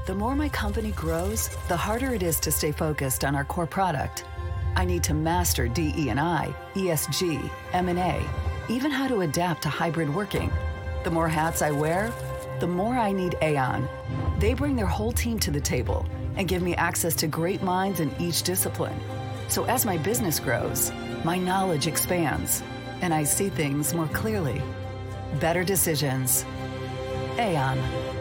The more my company grows, the harder it is to stay focused on our core product. I need to master DE&I, ESG, M&A, even how to adapt to hybrid working. The more hats I wear, the more I need Aon. They bring their whole team to the table and give me access to great minds in each discipline. So as my business grows, my knowledge expands, and I see things more clearly. Better decisions. Aon.